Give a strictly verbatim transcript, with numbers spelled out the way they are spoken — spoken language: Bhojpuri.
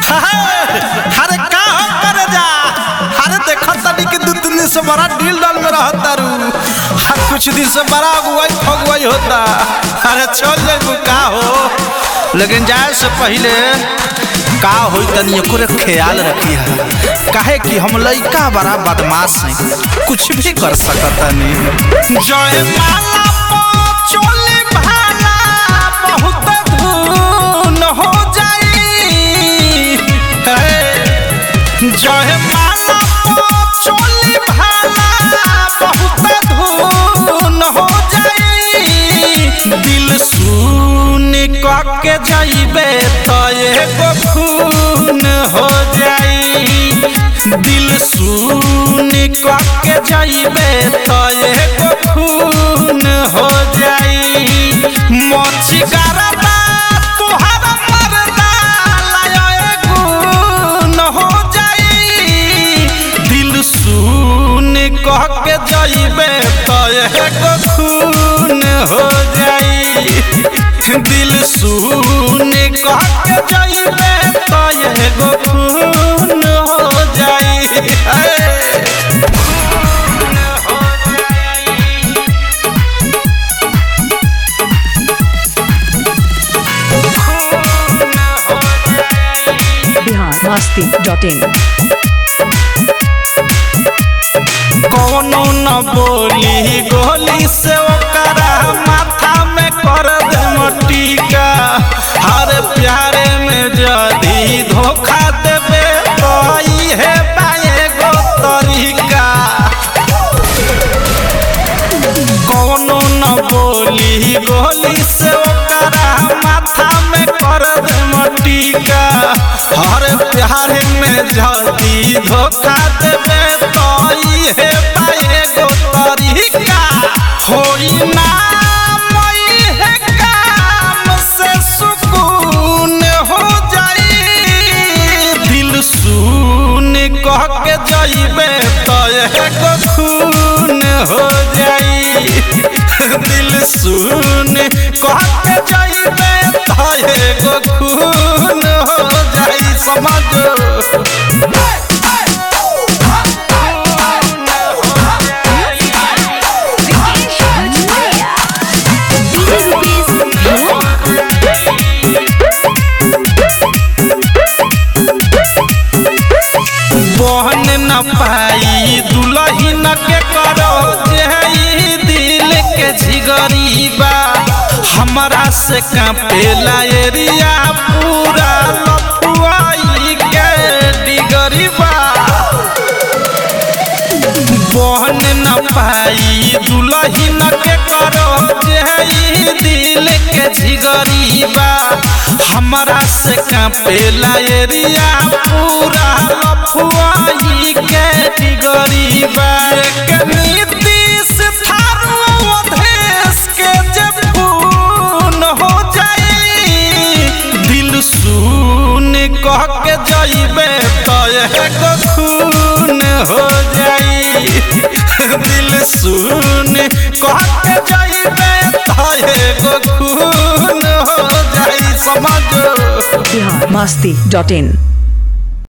अरे का हो करे जा। अरे देखो तनी के दो तीन दिन से बड़ा डील डाल में रहता रू। हर कुछ दिन से बड़ा अगुवाई फगुवाई होता। अरे चल जाए का हो, लेकिन जाए से पहले का होई तनी ओकरे ख्याल रखी है। काहे कि हम लइका बड़ा बदमाश हैं, कुछ भी कर सकता नहीं। जय माला चोले भाला बहुत धून हो जाई। जय माला चोले भाला बहुत धून हो जाई। दिल सुन के जाइबे तो एगो खून हो जाई। दिल सुन के जाइबे तो एगो खून हो जाई। मोची गरदा तुहरा मरदा लाए गुन हो जाई। दिल सुन के जाइबे तो एगो खून हो जाई। दिल सुन के जाइबे तो एगो खून हो जाई। Bihar Masti dot in. कौनो न बोली गोली से ओकरा माथा में कर दे मटीका। हर प्यारे में जदी धोखा देबे तो इहे पाएगो तरीका। कौनो न बोली गोली से ओकरा माथा में कर दे मटीका। हर प्यारे में जदी धोखा देबे तो इहे पाएगो तरीका। होई ना मई है काम से सुकून हो जाई। दिल सुन कह के जाइबे तो एगो खून हो जाई। दिल सुन कह के जाइबे तो एगो खून हो जाई। समझ बहन न पाई दुल्हन के करो जे दिल के झिगरीबा। हमरा से कांपेला एरिया पूरा लफुआई के डिगरीबा। बहन न पाई दुल्हन के करो जे दिल के झिगरीबा। हमरा से कांपेला एरिया पूरा लफुआई के डिगरीबा। एक नीतीश थारू देश के जब खून हो जाई। दिल सुन कह के जाइबे तो एगो खून हो जाई। दिल सुन कह के जाइबे तो एगो खून हो जाई। समझ बिहार मस्ती डॉट इन।